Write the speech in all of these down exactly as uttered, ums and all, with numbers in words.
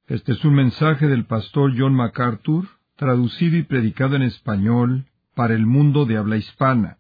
Este es un mensaje del pastor John MacArthur, traducido y predicado en español para el mundo de habla hispana.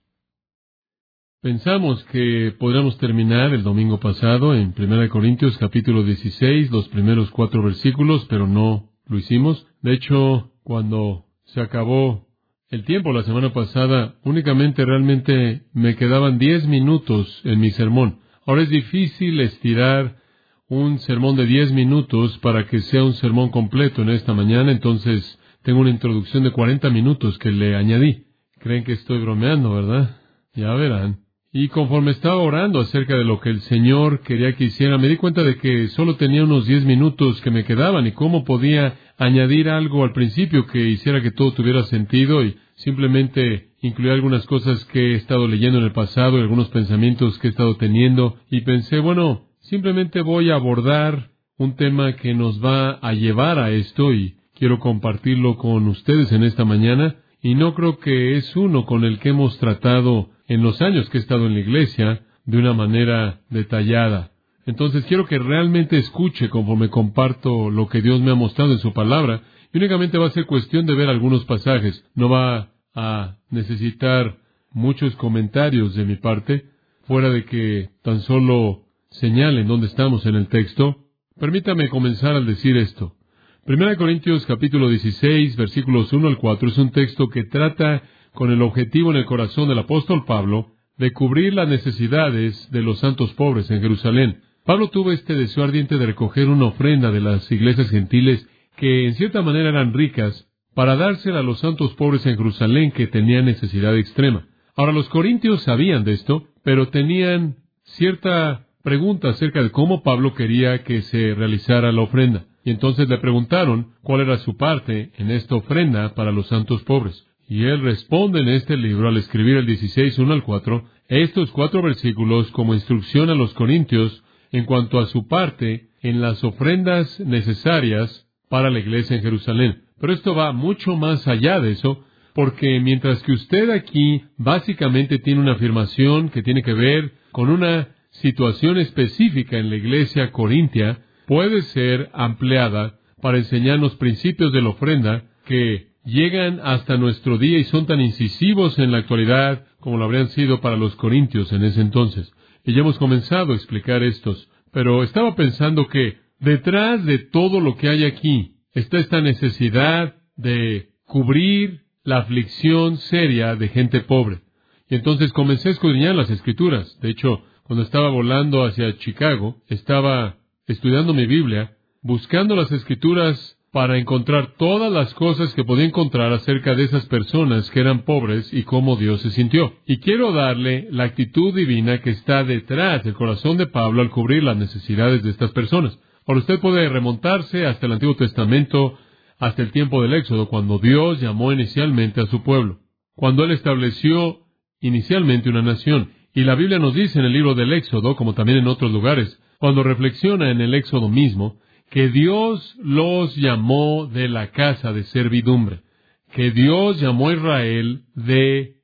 Pensamos que podríamos terminar el domingo pasado en primera de Corintios capítulo dieciséis, los primeros cuatro versículos, pero no lo hicimos. De hecho, cuando se acabó el tiempo la semana pasada, únicamente realmente me quedaban diez minutos en mi sermón. Ahora es difícil estirar un sermón de diez minutos para que sea un sermón completo en esta mañana, entonces tengo una introducción de cuarenta minutos que le añadí. Creen que estoy bromeando, ¿verdad? Ya verán. Y conforme estaba orando acerca de lo que el Señor quería que hiciera, me di cuenta de que solo tenía unos diez minutos que me quedaban y cómo podía añadir algo al principio que hiciera que todo tuviera sentido y simplemente incluir algunas cosas que he estado leyendo en el pasado y algunos pensamientos que he estado teniendo. Y pensé, bueno, simplemente voy a abordar un tema que nos va a llevar a esto y quiero compartirlo con ustedes en esta mañana. Y no creo que es uno con el que hemos tratado en los años que he estado en la iglesia de una manera detallada. Entonces quiero que realmente escuche conforme comparto lo que Dios me ha mostrado en su palabra. Y únicamente va a ser cuestión de ver algunos pasajes. No va a necesitar muchos comentarios de mi parte, fuera de que tan solo señalen dónde estamos en el texto. Permítame comenzar al decir esto. Primera de Corintios capítulo dieciséis, versículos uno al cuatro, es un texto que trata con el objetivo en el corazón del apóstol Pablo de cubrir las necesidades de los santos pobres en Jerusalén. Pablo tuvo este deseo ardiente de recoger una ofrenda de las iglesias gentiles que en cierta manera eran ricas para dársela a los santos pobres en Jerusalén que tenían necesidad extrema. Ahora, los corintios sabían de esto, pero tenían cierta pregunta acerca de cómo Pablo quería que se realizara la ofrenda. Y entonces le preguntaron cuál era su parte en esta ofrenda para los santos pobres. Y él responde en este libro, al escribir el dieciséis, uno al cuatro, estos cuatro versículos como instrucción a los corintios en cuanto a su parte en las ofrendas necesarias para la iglesia en Jerusalén. Pero esto va mucho más allá de eso, porque mientras que usted aquí básicamente tiene una afirmación que tiene que ver con una situación específica en la iglesia corintia, puede ser ampliada para enseñarnos principios de la ofrenda que llegan hasta nuestro día y son tan incisivos en la actualidad como lo habrían sido para los corintios en ese entonces. Y ya hemos comenzado a explicar estos, pero estaba pensando que detrás de todo lo que hay aquí está esta necesidad de cubrir la aflicción seria de gente pobre. Y entonces comencé a escudriñar las Escrituras. De hecho, cuando estaba volando hacia Chicago, estaba estudiando mi Biblia, buscando las Escrituras para encontrar todas las cosas que podía encontrar acerca de esas personas que eran pobres y cómo Dios se sintió. Y quiero darle la actitud divina que está detrás del corazón de Pablo al cubrir las necesidades de estas personas. Ahora usted puede remontarse hasta el Antiguo Testamento, hasta el tiempo del Éxodo, cuando Dios llamó inicialmente a su pueblo, cuando Él estableció inicialmente una nación. Y la Biblia nos dice en el libro del Éxodo, como también en otros lugares, cuando reflexiona en el Éxodo mismo, que Dios los llamó de la casa de servidumbre, que Dios llamó a Israel de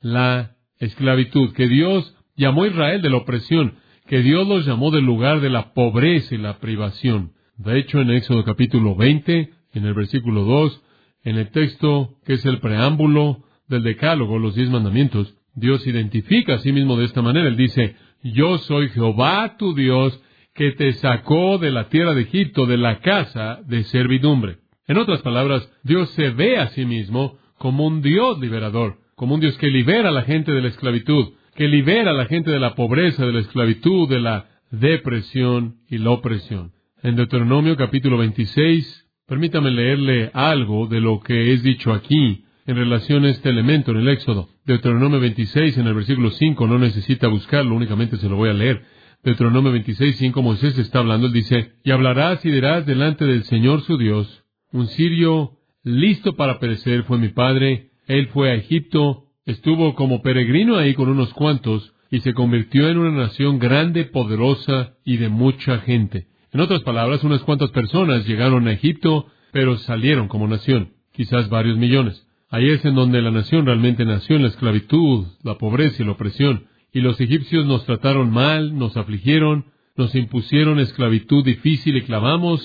la esclavitud, que Dios llamó a Israel de la opresión, que Dios los llamó del lugar de la pobreza y la privación. De hecho, en Éxodo capítulo veinte, en el versículo dos, en el texto que es el preámbulo del Decálogo, los diez mandamientos, Dios identifica a sí mismo de esta manera. Él dice, yo soy Jehová tu Dios, que te sacó de la tierra de Egipto, de la casa de servidumbre. En otras palabras, Dios se ve a sí mismo como un Dios liberador, como un Dios que libera a la gente de la esclavitud, que libera a la gente de la pobreza, de la esclavitud, de la depresión y la opresión. En Deuteronomio capítulo veintiséis, permítame leerle algo de lo que es dicho aquí en relación a este elemento en el Éxodo. Deuteronomio veintiséis, en el versículo cinco, no necesita buscarlo, únicamente se lo voy a leer. Deuteronomio veintiséis, cinco, Moisés está hablando, él dice, y hablarás y dirás delante del Señor su Dios, un sirio listo para perecer fue mi padre, él fue a Egipto, estuvo como peregrino ahí con unos cuantos, y se convirtió en una nación grande, poderosa y de mucha gente. En otras palabras, unas cuantas personas llegaron a Egipto, pero salieron como nación, quizás varios millones. Ahí es en donde la nación realmente nació, en la esclavitud, la pobreza y la opresión. Y los egipcios nos trataron mal, nos afligieron, nos impusieron esclavitud difícil y clamamos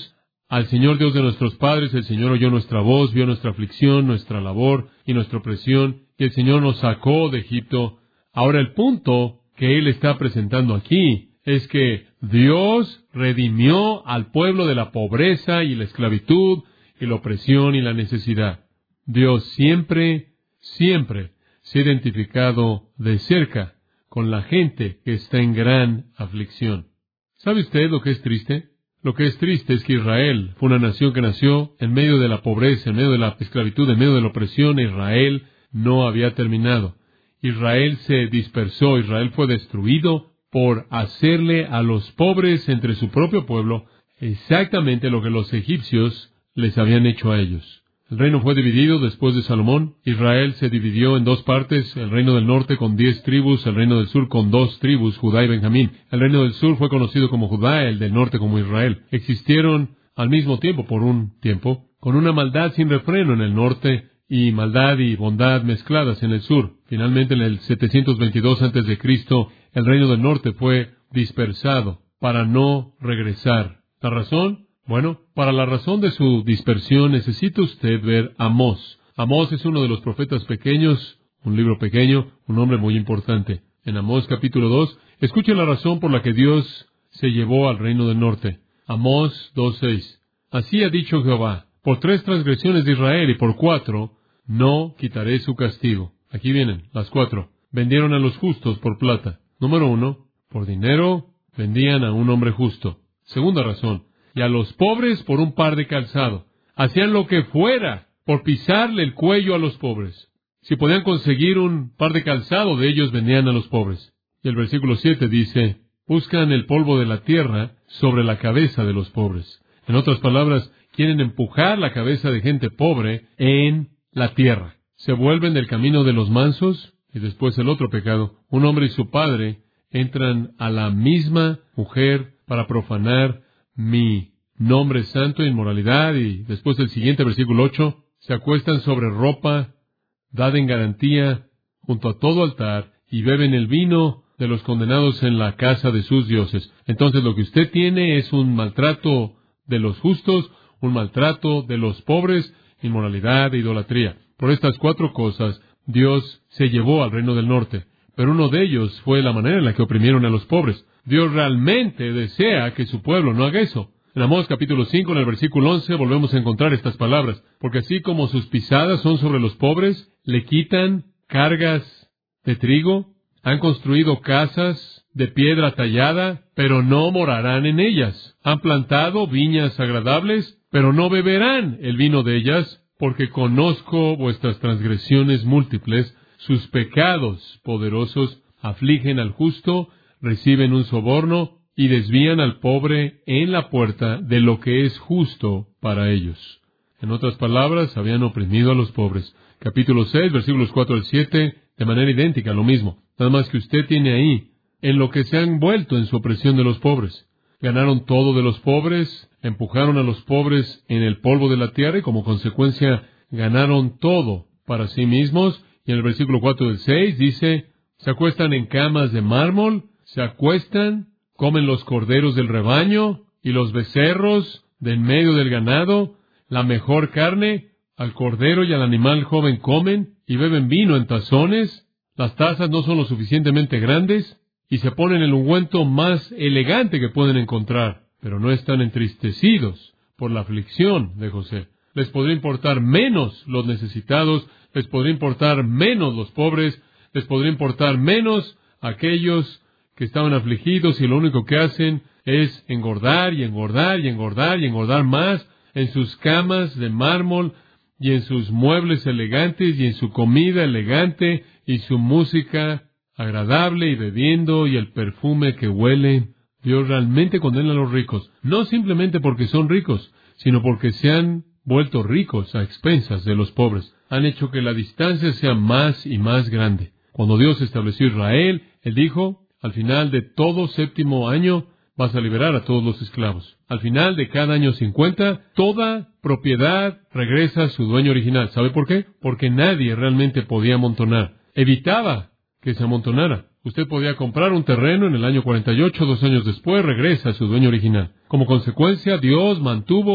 al Señor Dios de nuestros padres. El Señor oyó nuestra voz, vio nuestra aflicción, nuestra labor y nuestra opresión, y el Señor nos sacó de Egipto. Ahora el punto que Él está presentando aquí es que Dios redimió al pueblo de la pobreza y la esclavitud y la opresión y la necesidad. Dios siempre, siempre se ha identificado de cerca con la gente que está en gran aflicción. ¿Sabe usted lo que es triste? Lo que es triste es que Israel fue una nación que nació en medio de la pobreza, en medio de la esclavitud, en medio de la opresión. Israel no había terminado. Israel se dispersó, Israel fue destruido por hacerle a los pobres entre su propio pueblo exactamente lo que los egipcios les habían hecho a ellos. El reino fue dividido después de Salomón. Israel se dividió en dos partes, el reino del norte con diez tribus, el reino del sur con dos tribus, Judá y Benjamín. El reino del sur fue conocido como Judá, el del norte como Israel. Existieron al mismo tiempo, por un tiempo, con una maldad sin refreno en el norte y maldad y bondad mezcladas en el sur. Finalmente, en el setecientos veintidós antes de Cristo, el reino del norte fue dispersado para no regresar. ¿La razón? Bueno, para la razón de su dispersión necesita usted ver Amós. Amós es uno de los profetas pequeños, un libro pequeño, un hombre muy importante. En Amós capítulo dos, escuche la razón por la que Dios se llevó al reino del norte. Amós dos seis. Así ha dicho Jehová, por tres transgresiones de Israel y por cuatro, no quitaré su castigo. Aquí vienen las cuatro. Vendieron a los justos por plata. Número uno, por dinero vendían a un hombre justo. Segunda razón, y a los pobres por un par de calzado. Hacían lo que fuera por pisarle el cuello a los pobres. Si podían conseguir un par de calzado, de ellos vendían a los pobres. Y el versículo siete dice, buscan el polvo de la tierra sobre la cabeza de los pobres. En otras palabras, quieren empujar la cabeza de gente pobre en la tierra. Se vuelven del camino de los mansos. Y después el otro pecado, un hombre y su padre entran a la misma mujer para profanar mi nombre santo, inmoralidad. Y después el siguiente, versículo ocho, se acuestan sobre ropa dada en garantía junto a todo altar y beben el vino de los condenados en la casa de sus dioses. Entonces lo que usted tiene es un maltrato de los justos, un maltrato de los pobres, inmoralidad e idolatría. Por estas cuatro cosas, Dios se llevó al reino del norte. Pero uno de ellos fue la manera en la que oprimieron a los pobres. Dios realmente desea que su pueblo no haga eso. En Amós capítulo cinco, en el versículo once, volvemos a encontrar estas palabras. Porque así como sus pisadas son sobre los pobres, le quitan cargas de trigo, han construido casas de piedra tallada, pero no morarán en ellas. Han plantado viñas agradables, pero no beberán el vino de ellas, porque conozco vuestras transgresiones múltiples, sus pecados poderosos afligen al justo, reciben un soborno y desvían al pobre en la puerta de lo que es justo para ellos. En otras palabras, habían oprimido a los pobres. Capítulo seis, versículos cuatro al siete, de manera idéntica, lo mismo. Nada más que usted tiene ahí, en lo que se han vuelto en su opresión de los pobres. Ganaron todo de los pobres, empujaron a los pobres en el polvo de la tierra y como consecuencia ganaron todo para sí mismos. Y en el versículo cuatro del seis dice, se acuestan en camas de mármol, se acuestan, comen los corderos del rebaño y los becerros de en medio del ganado, la mejor carne, al cordero y al animal joven comen y beben vino en tazones, las tazas no son lo suficientemente grandes y se ponen el ungüento más elegante que pueden encontrar, pero no están entristecidos por la aflicción de José. Les podría importar menos los necesitados, les podría importar menos los pobres, les podría importar menos aquellos que estaban afligidos y lo único que hacen es engordar y engordar y engordar y engordar más en sus camas de mármol y en sus muebles elegantes y en su comida elegante y su música agradable y bebiendo y el perfume que huele. Dios realmente condena a los ricos, no simplemente porque son ricos, sino porque se han vuelto ricos a expensas de los pobres. Han hecho que la distancia sea más y más grande. Cuando Dios estableció Israel, Él dijo, al final de todo séptimo año vas a liberar a todos los esclavos. Al final de cada año cincuenta, toda propiedad regresa a su dueño original. ¿Sabe por qué? Porque nadie realmente podía amontonar. Evitaba que se amontonara. Usted podía comprar un terreno en el año cuarenta y ocho, dos años después regresa a su dueño original. Como consecuencia, Dios mantuvo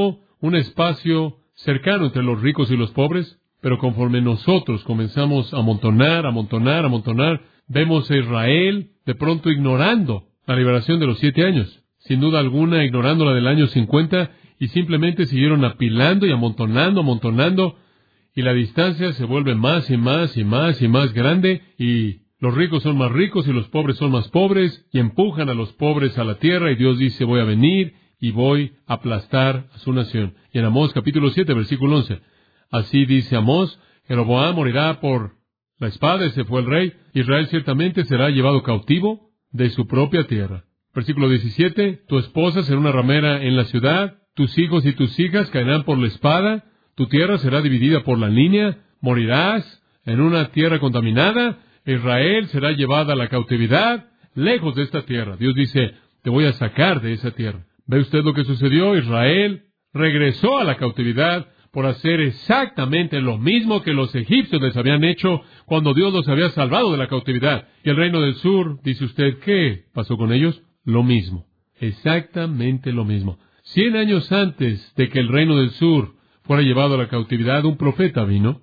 un espacio cercano entre los ricos y los pobres, pero conforme nosotros comenzamos a amontonar, amontonar, amontonar, vemos a Israel de pronto ignorando la liberación de los siete años, sin duda alguna ignorando la del año cincuenta, y simplemente siguieron apilando y amontonando, amontonando, y la distancia se vuelve más y más y más y más grande, y los ricos son más ricos y los pobres son más pobres, y empujan a los pobres a la tierra, y Dios dice, voy a venir y voy a aplastar a su nación. Y en Amós capítulo siete, versículo once, así dice Amós, Jeroboam morirá por la espada, ese fue el rey, Israel ciertamente será llevado cautivo de su propia tierra. Versículo diecisiete, tu esposa será una ramera en la ciudad, tus hijos y tus hijas caerán por la espada, tu tierra será dividida por la línea, morirás en una tierra contaminada, Israel será llevada a la cautividad, lejos de esta tierra. Dios dice, te voy a sacar de esa tierra. ¿Ve usted lo que sucedió? Israel regresó a la cautividad por hacer exactamente lo mismo que los egipcios les habían hecho cuando Dios los había salvado de la cautividad. Y el reino del sur, dice usted, ¿qué pasó con ellos? Lo mismo, exactamente lo mismo. Cien años antes de que el reino del sur fuera llevado a la cautividad, un profeta vino,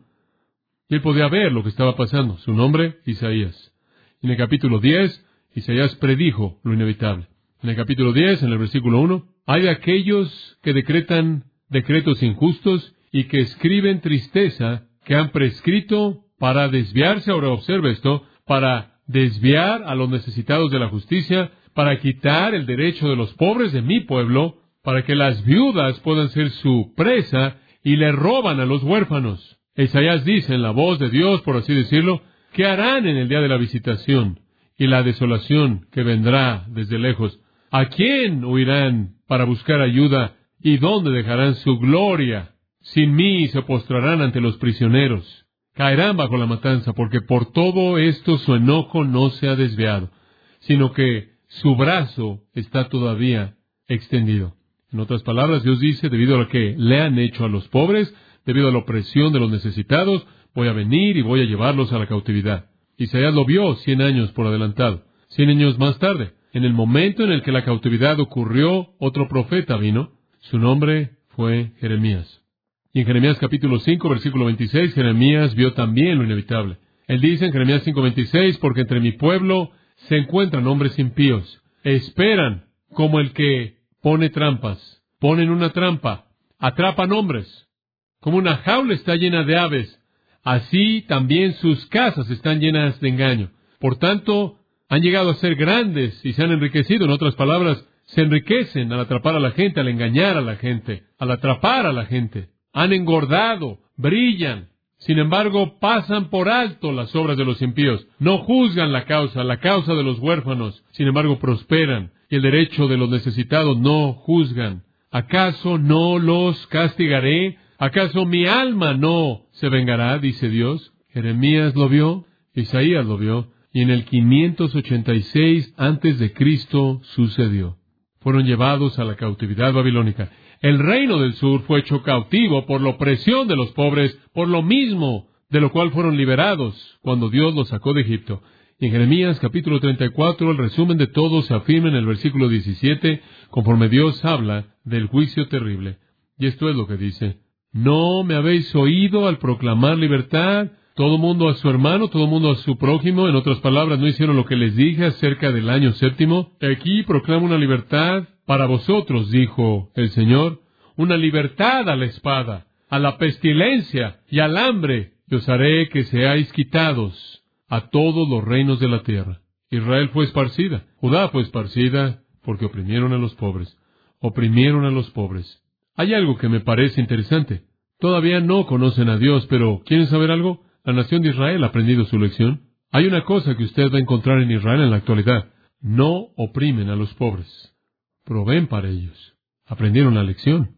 y él podía ver lo que estaba pasando. Su nombre, Isaías. En el capítulo diez, Isaías predijo lo inevitable. En el capítulo diez, en el versículo uno, hay de aquellos que decretan decretos injustos y que escriben tristeza, que han prescrito para desviarse, ahora observe esto, para desviar a los necesitados de la justicia, para quitar el derecho de los pobres de mi pueblo, para que las viudas puedan ser su presa, y le roban a los huérfanos. Isaías dice en la voz de Dios, por así decirlo, ¿qué harán en el día de la visitación y la desolación que vendrá desde lejos? ¿A quién huirán para buscar ayuda? ¿Y dónde dejarán su gloria? Sin mí se postrarán ante los prisioneros. Caerán bajo la matanza, porque por todo esto su enojo no se ha desviado, sino que su brazo está todavía extendido. En otras palabras, Dios dice, debido a lo que le han hecho a los pobres, debido a la opresión de los necesitados, voy a venir y voy a llevarlos a la cautividad. Isaías lo vio cien años por adelantado. Cien años más tarde, en el momento en el que la cautividad ocurrió, otro profeta vino. Su nombre fue Jeremías. Y en Jeremías capítulo cinco, versículo veintiséis, Jeremías vio también lo inevitable. Él dice en Jeremías cinco veintiséis, porque entre mi pueblo se encuentran hombres impíos. Esperan como el que pone trampas. Ponen una trampa. Atrapan hombres. Como una jaula está llena de aves, así también sus casas están llenas de engaño. Por tanto, han llegado a ser grandes y se han enriquecido. En otras palabras, se enriquecen al atrapar a la gente, al engañar a la gente, al atrapar a la gente. Han engordado, brillan. Sin embargo, pasan por alto las obras de los impíos. No juzgan la causa, la causa de los huérfanos. Sin embargo, prosperan. Y el derecho de los necesitados no juzgan. ¿Acaso no los castigaré? ¿Acaso mi alma no se vengará? Dice Dios. Jeremías lo vio, Isaías lo vio, y en el quinientos ochenta y seis antes de Cristo sucedió. Fueron llevados a la cautividad babilónica. El reino del sur fue hecho cautivo por la opresión de los pobres, por lo mismo de lo cual fueron liberados cuando Dios los sacó de Egipto. Y en Jeremías capítulo treinta y cuatro, el resumen de todo se afirma en el versículo diecisiete, conforme Dios habla del juicio terrible. Y esto es lo que dice: ¿no me habéis oído al proclamar libertad? Todo mundo a su hermano, todo mundo a su prójimo. En otras palabras, no hicieron lo que les dije acerca del año séptimo. Aquí proclamo una libertad para vosotros, dijo el Señor, una libertad a la espada, a la pestilencia y al hambre, y os haré que seáis quitados a todos los reinos de la tierra. Israel fue esparcida, Judá fue esparcida, porque oprimieron a los pobres, oprimieron a los pobres. Hay algo que me parece interesante. Todavía no conocen a Dios, pero ¿quieren saber algo? La nación de Israel ha aprendido su lección. Hay una cosa que usted va a encontrar en Israel en la actualidad. No oprimen a los pobres. Proveen para ellos. Aprendieron la lección.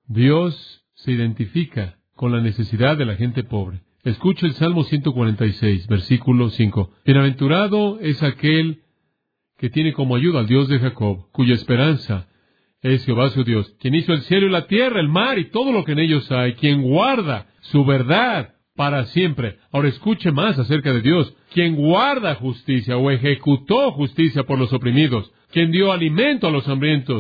Dios se identifica con la necesidad de la gente pobre. Escucha el Salmo ciento cuarenta y seis, versículo cinco. Bienaventurado es aquel que tiene como ayuda al Dios de Jacob, cuya esperanza es Jehová su Dios, quien hizo el cielo y la tierra, el mar y todo lo que en ellos hay, quien guarda su verdad para siempre. Ahora escuche más acerca de Dios, quien guarda justicia o ejecutó justicia por los oprimidos, quien dio alimento a los hambrientos,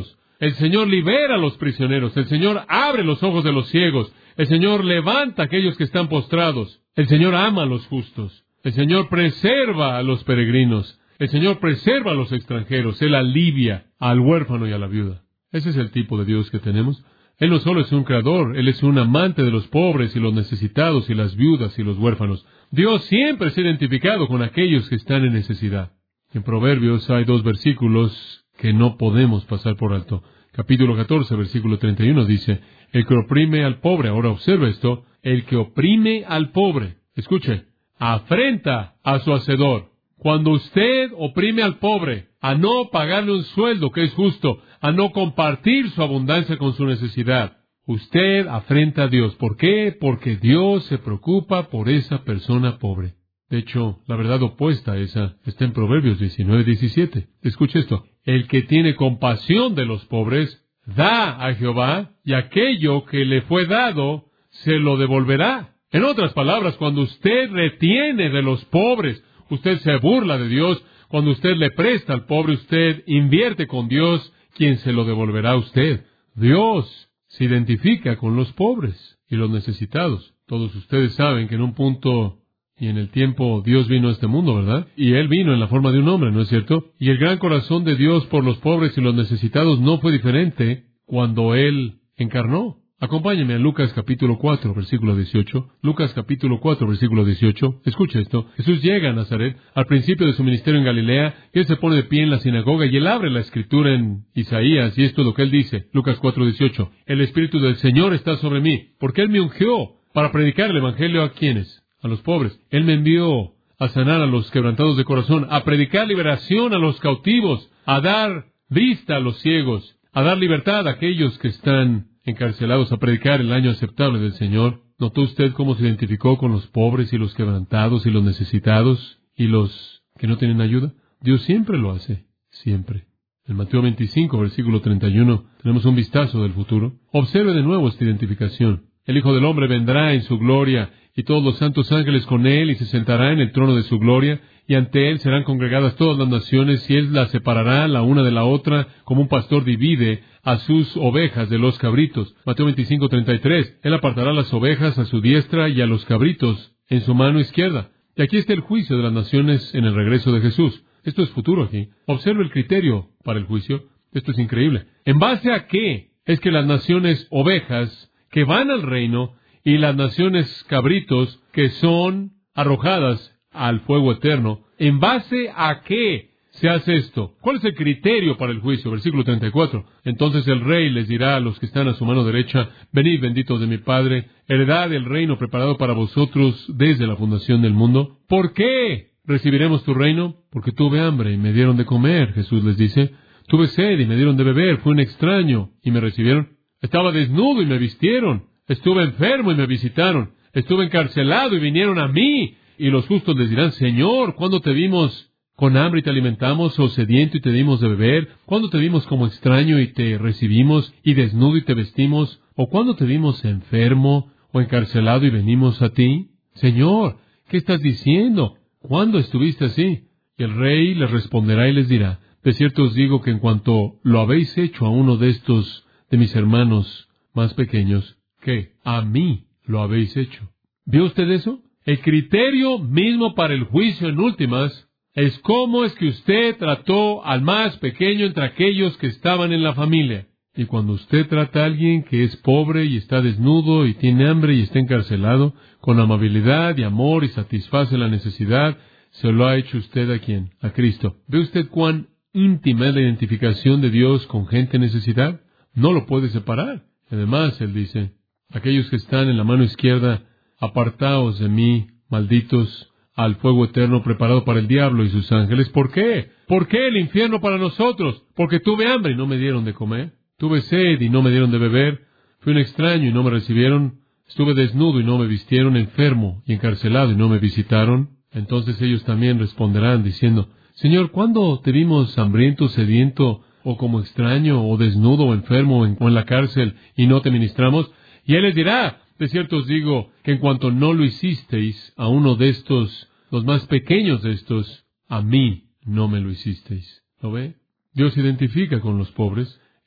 El Señor libera a los prisioneros. El Señor abre los ojos de los ciegos. El Señor levanta a aquellos que están postrados. El Señor ama a los justos. El Señor preserva a los peregrinos. El Señor preserva a los extranjeros. Él alivia al huérfano y a la viuda. Ese es el tipo de Dios que tenemos. Él no solo es un creador, Él es un amante de los pobres y los necesitados y las viudas y los huérfanos. Dios siempre se ha identificado con aquellos que están en necesidad. En Proverbios hay dos versículos que no podemos pasar por alto. Capítulo catorce, versículo treinta y uno dice, el que oprime al pobre, ahora observa esto, el que oprime al pobre, escuche, afrenta a su hacedor. Cuando usted oprime al pobre, a no pagarle un sueldo que es justo, a no compartir su abundancia con su necesidad, usted afrenta a Dios. ¿Por qué? Porque Dios se preocupa por esa persona pobre. De hecho, la verdad opuesta a esa está en Proverbios diecinueve, diecisiete. Escuche esto. El que tiene compasión de los pobres, da a Jehová, y aquello que le fue dado, se lo devolverá. En otras palabras, cuando usted retiene de los pobres, usted se burla de Dios. Cuando usted le presta al pobre, usted invierte con Dios, quien se lo devolverá a usted. Dios se identifica con los pobres y los necesitados. Todos ustedes saben que en un punto y en el tiempo Dios vino a este mundo, ¿verdad? Y Él vino en la forma de un hombre, ¿no es cierto? Y el gran corazón de Dios por los pobres y los necesitados no fue diferente cuando Él encarnó. Acompáñenme a Lucas capítulo cuatro, versículo dieciocho. Lucas capítulo cuatro, versículo dieciocho. Escuche esto. Jesús llega a Nazaret al principio de su ministerio en Galilea, y Él se pone de pie en la sinagoga, y Él abre la escritura en Isaías, y esto es lo que Él dice. Lucas cuatro, dieciocho. El Espíritu del Señor está sobre mí, porque Él me ungió para predicar el Evangelio a ¿quiénes? A los pobres. Él me envió a sanar a los quebrantados de corazón, a predicar liberación a los cautivos, a dar vista a los ciegos, a dar libertad a aquellos que están encarcelados, a predicar el año aceptable del Señor. ¿Notó usted cómo se identificó con los pobres y los quebrantados y los necesitados y los que no tienen ayuda? Dios siempre lo hace, siempre. En Mateo veinticinco, versículo treinta y uno, tenemos un vistazo del futuro. Observe de nuevo esta identificación. El Hijo del Hombre vendrá en su gloria, y todos los santos ángeles con Él, y se sentará en el trono de su gloria, y ante Él serán congregadas todas las naciones, y Él las separará la una de la otra, como un pastor divide a sus ovejas de los cabritos. Mateo veinticinco, treinta y tres. Él apartará las ovejas a su diestra y a los cabritos en su mano izquierda. Y aquí está el juicio de las naciones en el regreso de Jesús. Esto es futuro aquí. Observe el criterio para el juicio. Esto es increíble. ¿En base a qué es que las naciones ovejas que van al reino y las naciones cabritos que son arrojadas al fuego eterno, en base a qué se hace esto? ¿Cuál es el criterio para el juicio? Versículo treinta y cuatro. Entonces el rey les dirá a los que están a su mano derecha, venid benditos de mi Padre, heredad el reino preparado para vosotros desde la fundación del mundo. ¿Por qué recibiremos tu reino? Porque tuve hambre y me dieron de comer, Jesús les dice. Tuve sed y me dieron de beber, fui un extraño y me recibieron. Estaba desnudo y me vistieron. Estuve enfermo y me visitaron. Estuve encarcelado y vinieron a mí. Y los justos les dirán, Señor, ¿cuándo te vimos con hambre y te alimentamos, o sediento y te dimos de beber? ¿Cuándo te vimos como extraño y te recibimos, y desnudo y te vestimos? ¿O cuándo te vimos enfermo o encarcelado y venimos a ti? Señor, ¿qué estás diciendo? ¿Cuándo estuviste así? Y el rey les responderá y les dirá, de cierto os digo que en cuanto lo habéis hecho a uno de estos de mis hermanos más pequeños, ¿qué? A mí lo habéis hecho. ¿Vio usted eso? El criterio mismo para el juicio en últimas es cómo es que usted trató al más pequeño entre aquellos que estaban en la familia. Y cuando usted trata a alguien que es pobre y está desnudo y tiene hambre y está encarcelado, con amabilidad y amor y satisface la necesidad, se lo ha hecho usted a quién? A Cristo. ¿Ve usted cuán íntima es la identificación de Dios con gente en necesidad? No lo puede separar. Además, Él dice, aquellos que están en la mano izquierda, apartaos de mí, malditos, al fuego eterno preparado para el diablo y sus ángeles. ¿Por qué? ¿Por qué el infierno para nosotros? Porque tuve hambre y no me dieron de comer. Tuve sed y no me dieron de beber. Fui un extraño y no me recibieron. Estuve desnudo y no me vistieron, enfermo y encarcelado y no me visitaron. Entonces ellos también responderán diciendo, Señor, ¿cuándo te vimos hambriento, sediento, o como extraño, o desnudo, o enfermo, o en, o en la cárcel, y no te ministramos? Y Él les dirá, de cierto os digo, que en cuanto no lo hicisteis a uno de estos, los más pequeños de estos, a mí no me lo hicisteis. ¿Lo ve? Dios se identifica con los pobres.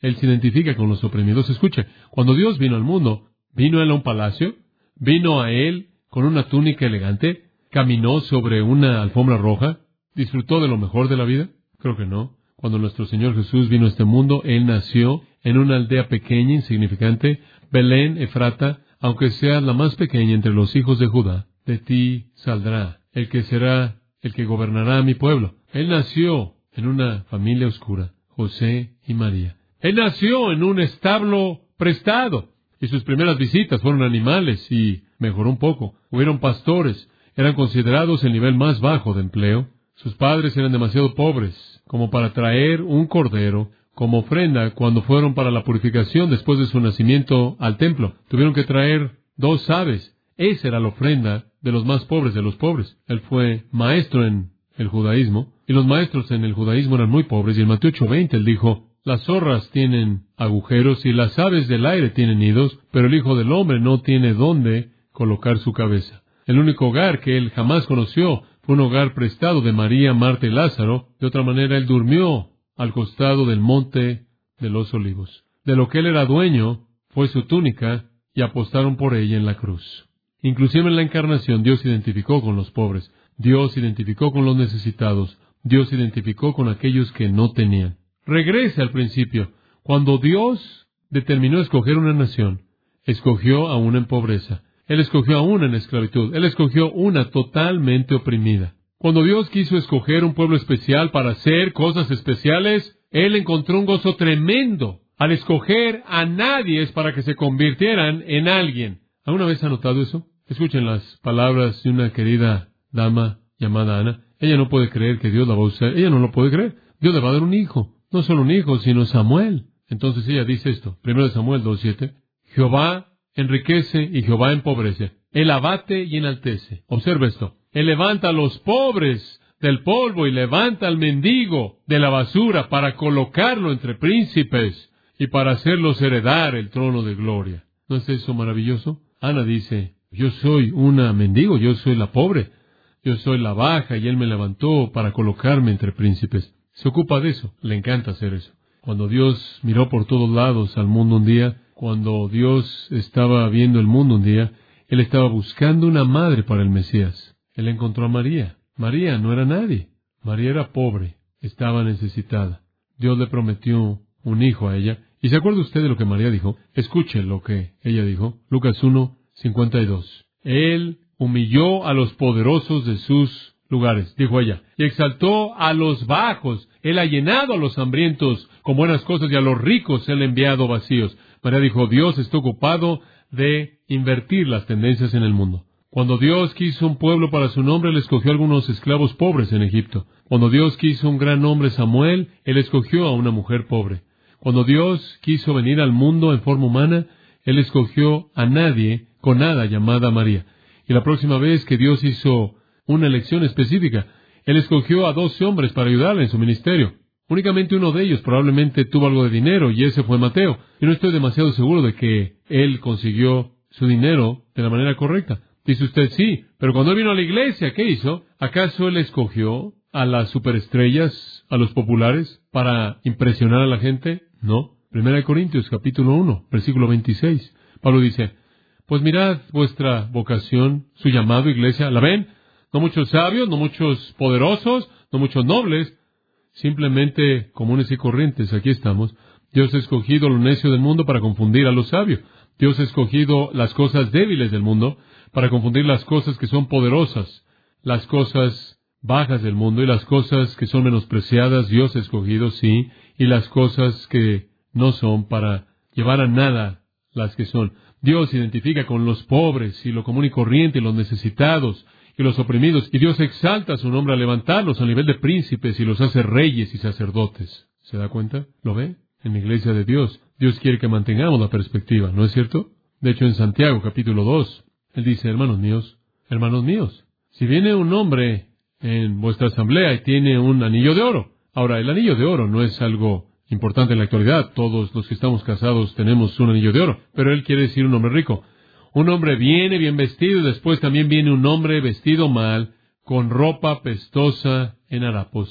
Él se identifica con los oprimidos. Escuche, cuando Dios vino al mundo, vino Él a un palacio, vino a Él con una túnica elegante, caminó sobre una alfombra roja, disfrutó de lo mejor de la vida. Creo que no. Cuando nuestro Señor Jesús vino a este mundo, Él nació en una aldea pequeña, insignificante, Belén, Efrata, aunque seas la más pequeña entre los hijos de Judá, de ti saldrá el que será el que gobernará a mi pueblo. Él nació en una familia oscura, José y María. Él nació en un establo prestado, y sus primeras visitas fueron animales, y mejoró un poco. Hubieron pastores, eran considerados el nivel más bajo de empleo. Sus padres eran demasiado pobres como para traer un cordero como ofrenda cuando fueron para la purificación después de su nacimiento al templo. Tuvieron que traer dos aves. Esa era la ofrenda de los más pobres de los pobres. Él fue maestro en el judaísmo, y los maestros en el judaísmo eran muy pobres, y en Mateo ocho veinte él dijo: las zorras tienen agujeros y las aves del aire tienen nidos, pero el Hijo del Hombre no tiene dónde colocar su cabeza. El único hogar que él jamás conoció fue un hogar prestado de María, Marta y Lázaro. De otra manera, él durmió al costado del monte de los olivos. De lo que él era dueño fue su túnica, y apostaron por ella en la cruz. Inclusive en la encarnación, Dios se identificó con los pobres. Dios se identificó con los necesitados. Dios se identificó con aquellos que no tenían. Regrese al principio. Cuando Dios determinó escoger una nación, escogió a una en pobreza. Él escogió a una en esclavitud. Él escogió una totalmente oprimida. Cuando Dios quiso escoger un pueblo especial para hacer cosas especiales, Él encontró un gozo tremendo al escoger a nadie para que se convirtieran en alguien. ¿Alguna vez ha notado eso? Escuchen las palabras de una querida dama llamada Ana. Ella no puede creer que Dios la va a usar. Ella no lo puede creer. Dios le va a dar un hijo. No solo un hijo, sino Samuel. Entonces ella dice esto. Primero de Samuel dos siete. Jehová enriquece y Jehová empobrece. Él abate y enaltece. Observa esto. Él levanta a los pobres del polvo y levanta al mendigo de la basura para colocarlo entre príncipes y para hacerlos heredar el trono de gloria. ¿No es eso maravilloso? Ana dice: yo soy una mendigo, yo soy la pobre, yo soy la baja, y Él me levantó para colocarme entre príncipes. Se ocupa de eso, le encanta hacer eso. Cuando Dios miró por todos lados al mundo un día, cuando Dios estaba viendo el mundo un día, Él estaba buscando una madre para el Mesías. Él encontró a María. María no era nadie. María era pobre, estaba necesitada. Dios le prometió un hijo a ella. ¿Y se acuerda usted de lo que María dijo? Escuche lo que ella dijo. Lucas uno cincuenta y dos. Él humilló a los poderosos de sus lugares, dijo ella, y exaltó a los bajos. Él ha llenado a los hambrientos con buenas cosas, y a los ricos Él ha enviado vacíos. María dijo: Dios está ocupado de invertir las tendencias en el mundo. Cuando Dios quiso un pueblo para su nombre, Él escogió a algunos esclavos pobres en Egipto. Cuando Dios quiso un gran hombre, Samuel, Él escogió a una mujer pobre. Cuando Dios quiso venir al mundo en forma humana, Él escogió a nadie con nada llamada María. Y la próxima vez que Dios hizo una elección específica, Él escogió a doce hombres para ayudarle en su ministerio. Únicamente uno de ellos probablemente tuvo algo de dinero, y ese fue Mateo. Yo no estoy demasiado seguro de que él consiguió su dinero de la manera correcta. Dice usted: sí, pero cuando él vino a la iglesia, ¿qué hizo? ¿Acaso él escogió a las superestrellas, a los populares, para impresionar a la gente? No. Primera de Corintios, capítulo uno, versículo veintiséis. Pablo dice: pues mirad vuestra vocación, su llamado, iglesia. ¿La ven? No muchos sabios, no muchos poderosos, no muchos nobles, simplemente comunes y corrientes. Aquí estamos. Dios ha escogido lo necio del mundo para confundir a los sabios. Dios ha escogido las cosas débiles del mundo para confundir las cosas que son poderosas, las cosas bajas del mundo y las cosas que son menospreciadas. Dios ha escogido, sí, y las cosas que no son, para llevar a nada las que son. Dios se identifica con los pobres y lo común y corriente y los necesitados y los oprimidos, y Dios exalta su nombre al levantarlos a nivel de príncipes y los hace reyes y sacerdotes. ¿Se da cuenta? ¿Lo ve? En la iglesia de Dios, Dios quiere que mantengamos la perspectiva, ¿no es cierto? De hecho, en Santiago, capítulo dos, Él dice: hermanos míos, hermanos míos, si viene un hombre en vuestra asamblea y tiene un anillo de oro. Ahora, el anillo de oro no es algo importante en la actualidad. Todos los que estamos casados tenemos un anillo de oro, pero Él quiere decir un hombre rico. Un hombre viene bien vestido, y después también viene un hombre vestido mal, con ropa pestosa en harapos.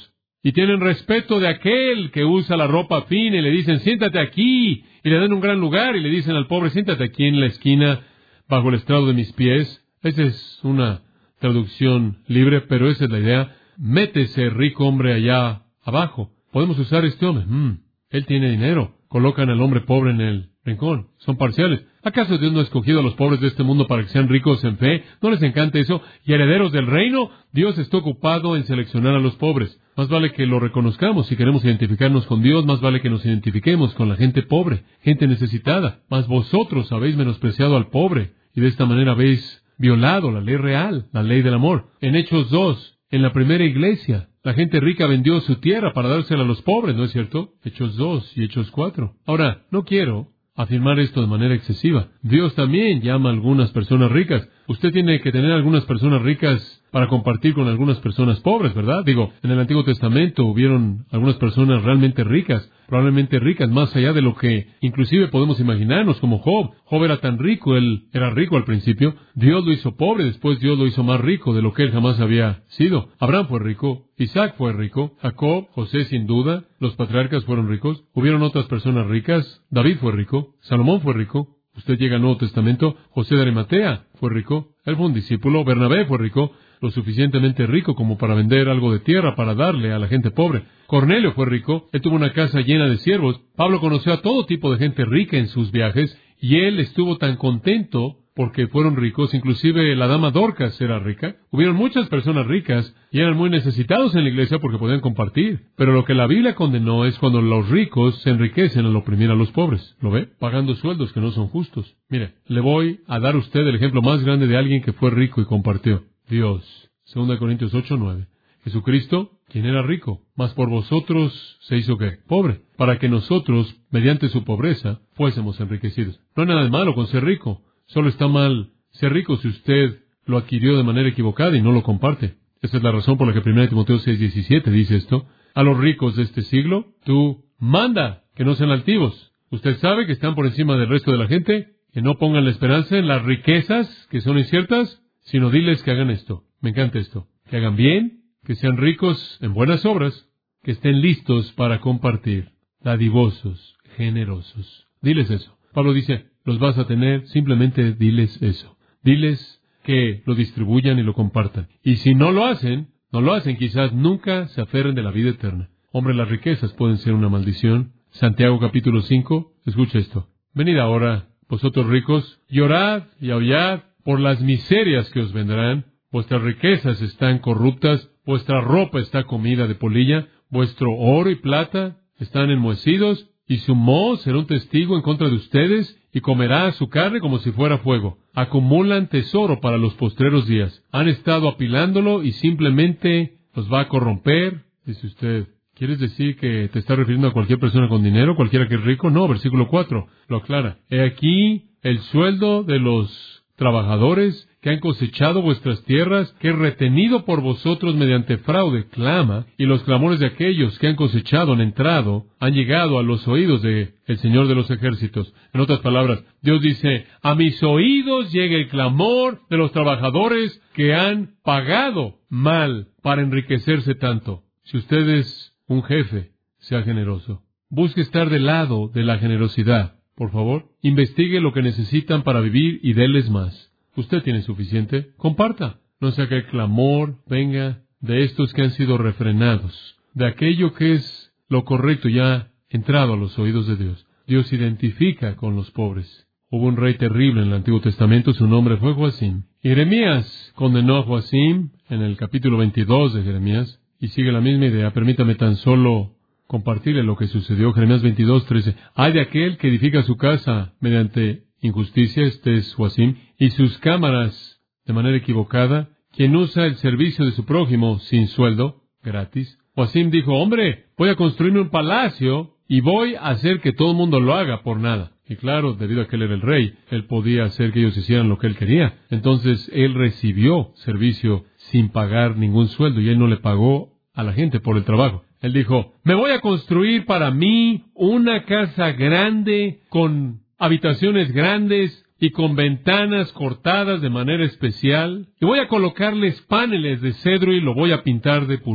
Y tienen respeto de aquel que usa la ropa fina y le dicen, siéntate aquí, y le dan un gran lugar y le dicen al pobre, siéntate aquí en la esquina bajo el estrado de mis pies. Esa es una traducción libre, pero esa es la idea. Métese, rico hombre, allá abajo. Podemos usar este hombre. Mm, él tiene dinero. Colocan al hombre pobre en el rincón. Son parciales. ¿Acaso Dios no ha escogido a los pobres de este mundo para que sean ricos en fe? ¿No les encanta eso? ¿Y herederos del reino? Dios está ocupado en seleccionar a los pobres. Más vale que lo reconozcamos. Si queremos identificarnos con Dios, más vale que nos identifiquemos con la gente pobre, gente necesitada. Mas vosotros habéis menospreciado al pobre, y de esta manera habéis violado la ley real, la ley del amor. En Hechos dos, en la primera iglesia, la gente rica vendió su tierra para dársela a los pobres, ¿no es cierto? Hechos dos y Hechos cuatro. Ahora, no quiero afirmar esto de manera excesiva. Dios también llama a algunas personas ricas. Usted tiene que tener algunas personas ricas para compartir con algunas personas pobres, ¿verdad? Digo, en el Antiguo Testamento hubieron algunas personas realmente ricas, probablemente ricas más allá de lo que inclusive podemos imaginarnos, como Job. Job era tan rico, él era rico al principio. Dios lo hizo pobre, después Dios lo hizo más rico de lo que él jamás había sido. Abraham fue rico, Isaac fue rico, Jacob, José sin duda, los patriarcas fueron ricos. Hubieron otras personas ricas, David fue rico, Salomón fue rico. Usted llega al Nuevo Testamento, José de Arimatea fue rico, él fue un discípulo, Bernabé fue rico, lo suficientemente rico como para vender algo de tierra para darle a la gente pobre. Cornelio fue rico, él tuvo una casa llena de siervos. Pablo conoció a todo tipo de gente rica en sus viajes, y él estuvo tan contento porque fueron ricos. Inclusive la dama Dorcas era rica. Hubieron muchas personas ricas y eran muy necesitados en la iglesia porque podían compartir. Pero lo que la Biblia condenó es cuando los ricos se enriquecen al oprimir a los pobres. ¿Lo ve? Pagando sueldos que no son justos. Mire, le voy a dar a usted el ejemplo más grande de alguien que fue rico y compartió. Dios. Segunda Corintios ocho nueve. Jesucristo, quien era rico, mas por vosotros se hizo ¿qué? Pobre, para que nosotros, mediante su pobreza, fuésemos enriquecidos. No hay nada de malo con ser rico. Solo está mal ser rico si usted lo adquirió de manera equivocada y no lo comparte. Esa es la razón por la que primera Timoteo seis diecisiete dice esto. A los ricos de este siglo, tú manda que no sean altivos. Usted sabe que están por encima del resto de la gente, que no pongan la esperanza en las riquezas que son inciertas, sino diles que hagan esto. Me encanta esto. Que hagan bien, que sean ricos en buenas obras, que estén listos para compartir, dadivosos, generosos. Diles eso. Pablo dice, los vas a tener, simplemente diles eso. Diles que lo distribuyan y lo compartan. Y si no lo hacen, no lo hacen, quizás nunca se aferren de la vida eterna. Hombre, las riquezas pueden ser una maldición. Santiago capítulo cinco, escucha esto. Venid ahora, vosotros ricos, llorad y aullad por las miserias que os vendrán. Vuestras riquezas están corruptas, vuestra ropa está comida de polilla, vuestro oro y plata están enmohecidos, y su moho será un testigo en contra de ustedes, y comerá su carne como si fuera fuego. Acumulan tesoro para los postreros días. Han estado apilándolo y simplemente los va a corromper. Dice usted, ¿quieres decir que te está refiriendo a cualquier persona con dinero, cualquiera que es rico? No, versículo cuatro lo aclara. He aquí el sueldo de los trabajadores que han cosechado vuestras tierras, que es retenido por vosotros mediante fraude, clama, y los clamores de aquellos que han cosechado han entrado, han llegado a los oídos de el Señor de los ejércitos. En otras palabras, Dios dice, a mis oídos llega el clamor de los trabajadores que han pagado mal para enriquecerse tanto. Si usted es un jefe, sea generoso. Busque estar del lado de la generosidad. Por favor, investigue lo que necesitan para vivir y déles más. Usted tiene suficiente, comparta. No sea que el clamor venga de estos que han sido refrenados, de aquello que es lo correcto ya entrado a los oídos de Dios. Dios se identifica con los pobres. Hubo un rey terrible en el Antiguo Testamento, su nombre fue Joacim. Y Jeremías condenó a Joacim en el capítulo veintidós de Jeremías, y sigue la misma idea. Permítame tan solo compartirle lo que sucedió. Jeremías veintidós trece. Hay de aquel que edifica su casa mediante injusticia, este es Joacim, y sus cámaras de manera equivocada, quien usa el servicio de su prójimo sin sueldo, gratis. Joacim dijo, hombre, voy a construirme un palacio y voy a hacer que todo el mundo lo haga por nada. Y claro, debido a que él era el rey, él podía hacer que ellos hicieran lo que él quería. Entonces, él recibió servicio sin pagar ningún sueldo y él no le pagó a la gente por el trabajo. Él dijo, me voy a construir para mí una casa grande con habitaciones grandes y con ventanas cortadas de manera especial, y voy a colocarles paneles de cedro y lo voy a pintar de púrpura.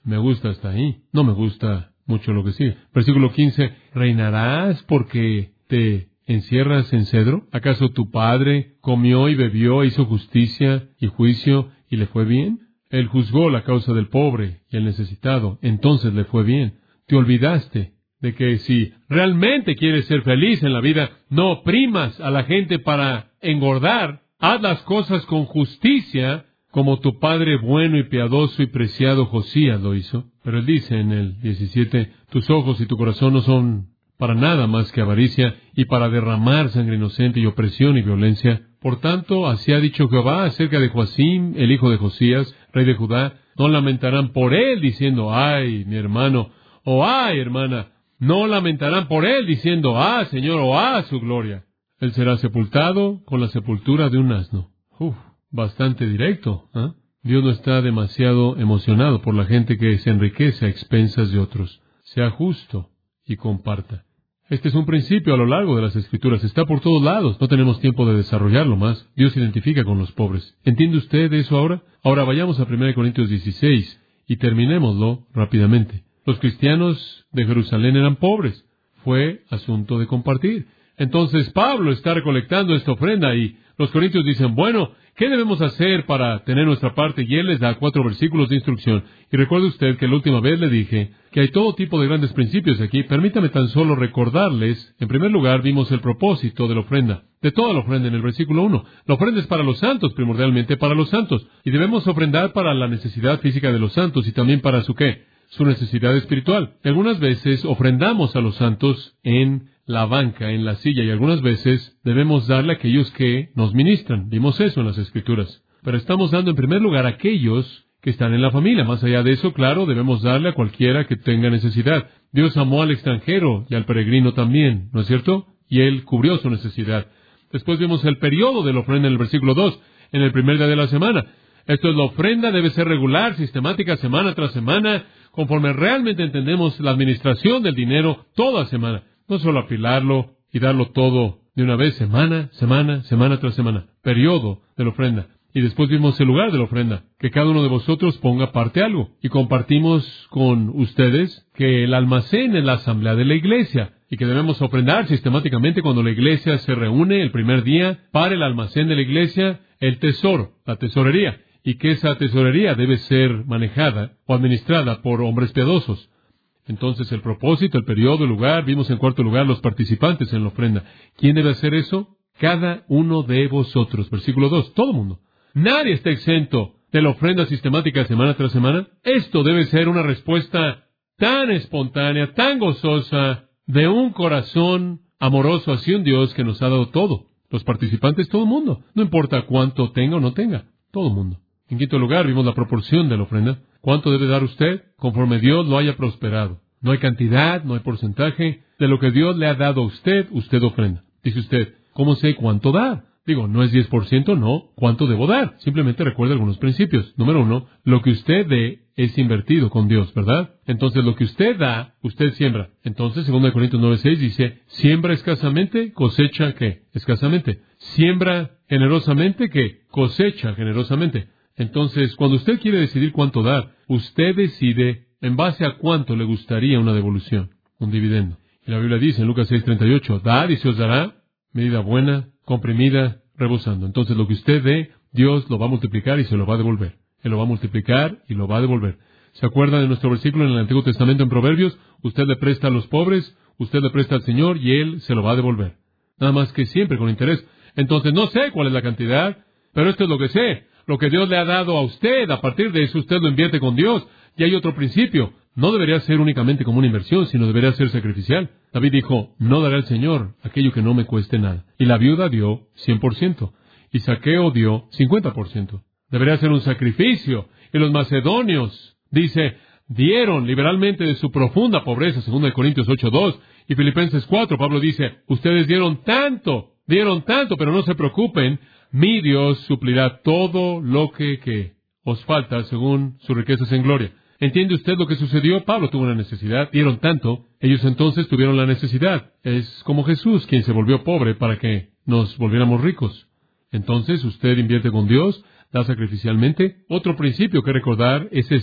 Me gusta hasta ahí. No me gusta mucho lo que sigue. Versículo quince. ¿Reinarás porque te encierras en cedro? ¿Acaso tu padre comió y bebió, hizo justicia y juicio y le fue bien? Él juzgó la causa del pobre y el necesitado. Entonces le fue bien. Te olvidaste de que si realmente quieres ser feliz en la vida, no oprimas a la gente para engordar. Haz las cosas con justicia, como tu padre bueno y piadoso y preciado Josías lo hizo. Pero él dice en el diecisiete, tus ojos y tu corazón no son para nada más que avaricia y para derramar sangre inocente y opresión y violencia. Por tanto, así ha dicho Jehová acerca de Joacim, el hijo de Josías, rey de Judá, no lamentarán por él diciendo, ay, mi hermano, o ay, hermana, no lamentarán por él diciendo, ah, Señor, o ah, su gloria. Él será sepultado con la sepultura de un asno. Uf, bastante directo, ¿eh? Dios no está demasiado emocionado por la gente que se enriquece a expensas de otros. Sea justo y comparta. Este es un principio a lo largo de las Escrituras. Está por todos lados. No tenemos tiempo de desarrollarlo más. Dios se identifica con los pobres. ¿Entiende usted eso ahora? Ahora vayamos a primera Corintios dieciséis y terminémoslo rápidamente. Los cristianos de Jerusalén eran pobres. Fue asunto de compartir. Entonces Pablo está recolectando esta ofrenda y los corintios dicen, bueno, ¿qué debemos hacer para tener nuestra parte? Y él les da cuatro versículos de instrucción. Y recuerde usted que la última vez le dije que hay todo tipo de grandes principios aquí. Permítame tan solo recordarles. En primer lugar, vimos el propósito de la ofrenda, de toda la ofrenda en el versículo uno. La ofrenda es para los santos, primordialmente para los santos. Y debemos ofrendar para la necesidad física de los santos y también para su qué, su necesidad espiritual. Y algunas veces ofrendamos a los santos en la banca, en la silla, y algunas veces debemos darle a aquellos que nos ministran. Vimos eso en las Escrituras. Pero estamos dando en primer lugar a aquellos que están en la familia. Más allá de eso, claro, debemos darle a cualquiera que tenga necesidad. Dios amó al extranjero y al peregrino también, ¿no es cierto? Y Él cubrió su necesidad. Después vimos el periodo de la ofrenda en el versículo dos, en el primer día de la semana. Esto es, la ofrenda debe ser regular, sistemática, semana tras semana, conforme realmente entendemos la administración del dinero toda semana. No solo apilarlo y darlo todo de una vez, semana, semana, semana tras semana. Periodo de la ofrenda. Y después vimos el lugar de la ofrenda. Que cada uno de vosotros ponga aparte algo. Y compartimos con ustedes que el almacén es la asamblea de la iglesia. Y que debemos ofrendar sistemáticamente cuando la iglesia se reúne el primer día para el almacén de la iglesia, el tesoro, la tesorería. Y que esa tesorería debe ser manejada o administrada por hombres piadosos. Entonces, el propósito, el periodo, el lugar. Vimos en cuarto lugar los participantes en la ofrenda. ¿Quién debe hacer eso? Cada uno de vosotros. Versículo dos. Todo el mundo. Nadie está exento de la ofrenda sistemática semana tras semana. Esto debe ser una respuesta tan espontánea, tan gozosa, de un corazón amoroso hacia un Dios que nos ha dado todo. Los participantes, todo el mundo. No importa cuánto tenga o no tenga. Todo el mundo. En quinto lugar, vimos la proporción de la ofrenda. ¿Cuánto debe dar usted? Conforme Dios lo haya prosperado. No hay cantidad, no hay porcentaje. De lo que Dios le ha dado a usted, usted ofrenda. Dice usted, ¿cómo sé cuánto dar? Digo, no es diez por ciento, no. ¿Cuánto debo dar? Simplemente recuerde algunos principios. Número uno, lo que usted dé es invertido con Dios, ¿verdad? Entonces, lo que usted da, usted siembra. Entonces, segunda de Corintios nueve seis dice, siembra escasamente, cosecha, ¿qué? Escasamente. Siembra generosamente, ¿qué? Cosecha generosamente. Entonces, cuando usted quiere decidir cuánto dar, usted decide en base a cuánto le gustaría una devolución, un dividendo. Y la Biblia dice en Lucas seis treinta y ocho, dad y se os dará, medida buena, comprimida, rebosando. Entonces, lo que usted dé, Dios lo va a multiplicar y se lo va a devolver. Él lo va a multiplicar y lo va a devolver. ¿Se acuerda de nuestro versículo en el Antiguo Testamento en Proverbios? Usted le presta a los pobres, usted le presta al Señor y Él se lo va a devolver. Nada más que siempre con interés. Entonces, no sé cuál es la cantidad, pero esto es lo que sé. Lo que Dios le ha dado a usted, a partir de eso usted lo invierte con Dios. Y hay otro principio. No debería ser únicamente como una inversión, sino debería ser sacrificial. David dijo, no daré al Señor aquello que no me cueste nada. Y la viuda dio cien por ciento. Y Zaqueo dio cincuenta por ciento. Debería ser un sacrificio. Y los macedonios, dice, dieron liberalmente de su profunda pobreza, segunda de Corintios ocho dos. Y Filipenses cuatro, Pablo dice, ustedes dieron tanto, dieron tanto, pero no se preocupen. Mi Dios suplirá todo lo que, que os falta según sus riquezas en gloria. ¿Entiende usted lo que sucedió? Pablo tuvo una necesidad, dieron tanto, ellos entonces tuvieron la necesidad. Es como Jesús, quien se volvió pobre para que nos volviéramos ricos. Entonces, usted invierte con Dios, da sacrificialmente. Otro principio que recordar es este,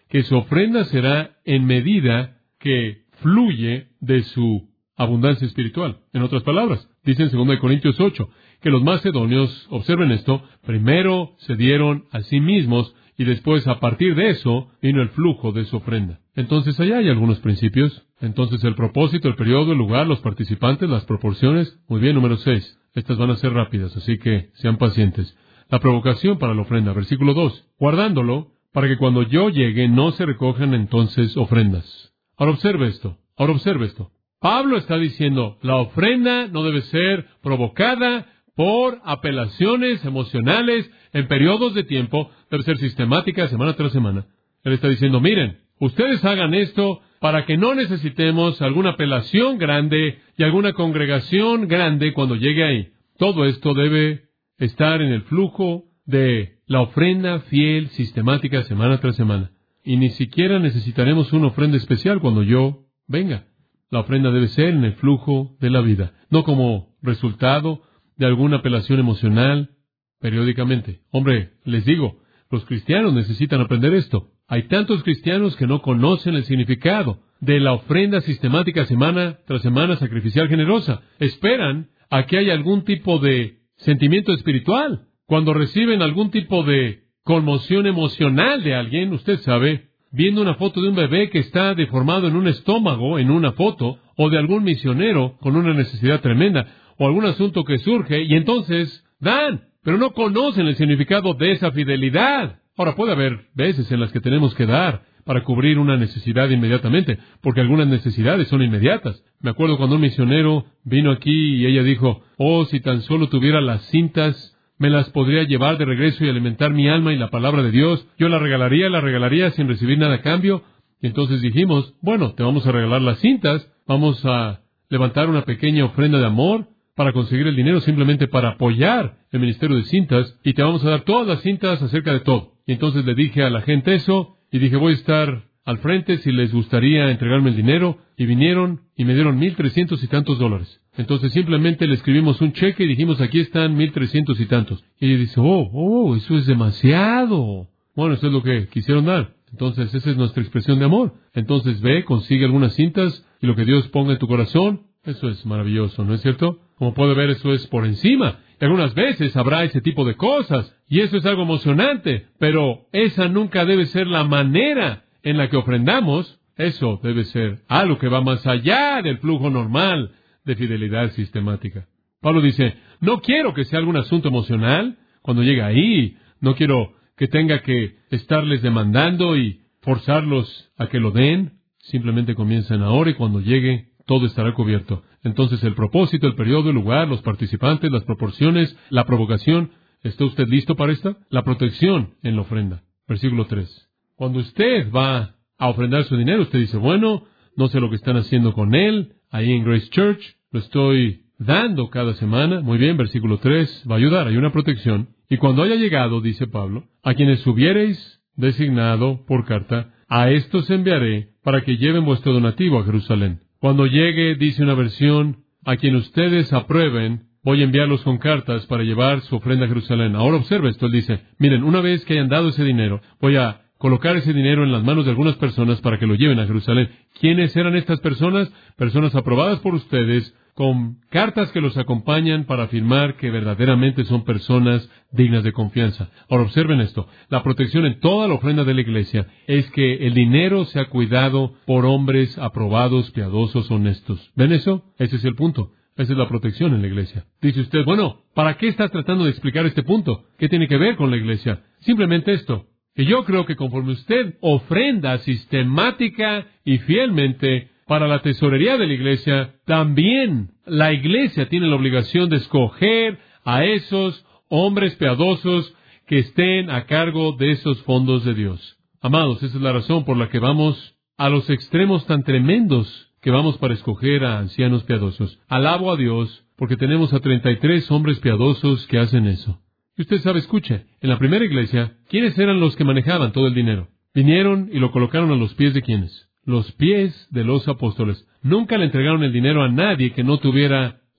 que su ofrenda será en medida que fluye de su abundancia espiritual. En otras palabras, dice en segunda de Corintios ocho, que los macedonios, observen esto, primero se dieron a sí mismos y después, a partir de eso, vino el flujo de su ofrenda. Entonces, allá hay algunos principios. Entonces, el propósito, el periodo, el lugar, los participantes, las proporciones. Muy bien, número seis. Estas van a ser rápidas, así que sean pacientes. La provocación para la ofrenda, versículo dos. Guardándolo, para que cuando yo llegue no se recojan entonces ofrendas. Ahora observe esto. Ahora observe esto. Pablo está diciendo, la ofrenda no debe ser provocada por apelaciones emocionales en periodos de tiempo, debe ser sistemática semana tras semana. Él está diciendo, miren, ustedes hagan esto para que no necesitemos alguna apelación grande y alguna congregación grande cuando llegue ahí. Todo esto debe estar en el flujo de la ofrenda fiel, sistemática, semana tras semana. Y ni siquiera necesitaremos una ofrenda especial cuando yo venga. La ofrenda debe ser en el flujo de la vida, no como resultado de alguna apelación emocional periódicamente. Hombre, les digo, los cristianos necesitan aprender esto. Hay tantos cristianos que no conocen el significado de la ofrenda sistemática semana tras semana sacrificial generosa. Esperan a que haya algún tipo de sentimiento espiritual. Cuando reciben algún tipo de conmoción emocional de alguien, usted sabe, viendo una foto de un bebé que está deformado en un estómago, en una foto, o de algún misionero con una necesidad tremenda, o algún asunto que surge, y entonces dan, pero no conocen el significado de esa fidelidad. Ahora, puede haber veces en las que tenemos que dar para cubrir una necesidad inmediatamente, porque algunas necesidades son inmediatas. Me acuerdo cuando un misionero vino aquí y ella dijo, oh, si tan solo tuviera las cintas, me las podría llevar de regreso y alimentar mi alma y la palabra de Dios. Yo la regalaría, la regalaría sin recibir nada a cambio. Y entonces dijimos, bueno, te vamos a regalar las cintas, vamos a levantar una pequeña ofrenda de amor para conseguir el dinero simplemente para apoyar el ministerio de cintas, y te vamos a dar todas las cintas acerca de todo. Y entonces le dije a la gente eso, y dije, voy a estar al frente si les gustaría entregarme el dinero, y vinieron y me dieron mil trescientos y tantos dólares. Entonces simplemente le escribimos un cheque y dijimos, aquí están mil trescientos y tantos. Y ella dice, oh, oh, eso es demasiado. Bueno, eso es lo que quisieron dar. Entonces esa es nuestra expresión de amor. Entonces ve, consigue algunas cintas, y lo que Dios ponga en tu corazón, eso es maravilloso, ¿no es cierto? Como puede ver, eso es por encima. Y algunas veces habrá ese tipo de cosas, y eso es algo emocionante, pero esa nunca debe ser la manera en la que ofrendamos. Eso debe ser algo que va más allá del flujo normal de fidelidad sistemática. Pablo dice, no quiero que sea algún asunto emocional cuando llegue ahí, no quiero que tenga que estarles demandando y forzarlos a que lo den. Simplemente comiencen ahora y cuando llegue, todo estará cubierto. Entonces, el propósito, el periodo, el lugar, los participantes, las proporciones, la provocación. ¿Está usted listo para esta? La protección en la ofrenda. Versículo tres. Cuando usted va a ofrendar su dinero, usted dice, bueno, no sé lo que están haciendo con él, ahí en Grace Church, lo estoy dando cada semana. Muy bien, versículo tres, va a ayudar, hay una protección. Y cuando haya llegado, dice Pablo, a quienes hubiereis designado por carta, a estos enviaré para que lleven vuestro donativo a Jerusalén. Cuando llegue, dice una versión, a quien ustedes aprueben, voy a enviarlos con cartas para llevar su ofrenda a Jerusalén. Ahora observe esto, él dice, miren, una vez que hayan dado ese dinero, voy a colocar ese dinero en las manos de algunas personas para que lo lleven a Jerusalén. ¿Quiénes eran estas personas? Personas aprobadas por ustedes, con cartas que los acompañan para afirmar que verdaderamente son personas dignas de confianza. Ahora observen esto, la protección en toda la ofrenda de la iglesia es que el dinero sea cuidado por hombres aprobados, piadosos, honestos. ¿Ven eso? Ese es el punto. Esa es la protección en la iglesia. Dice usted, bueno, ¿para qué está tratando de explicar este punto? ¿Qué tiene que ver con la iglesia? Simplemente esto. Y yo creo que conforme usted ofrenda sistemática y fielmente para la tesorería de la iglesia, también la iglesia tiene la obligación de escoger a esos hombres piadosos que estén a cargo de esos fondos de Dios. Amados, esa es la razón por la que vamos a los extremos tan tremendos que vamos para escoger a ancianos piadosos. Alabo a Dios porque tenemos a treinta y tres hombres piadosos que hacen eso. Y usted sabe, escuche, en la primera iglesia, ¿quiénes eran los que manejaban todo el dinero? Vinieron y lo colocaron a los pies de ¿quiénes? Los pies de los apóstoles. Nunca le entregaron el dinero a nadie que no tuviera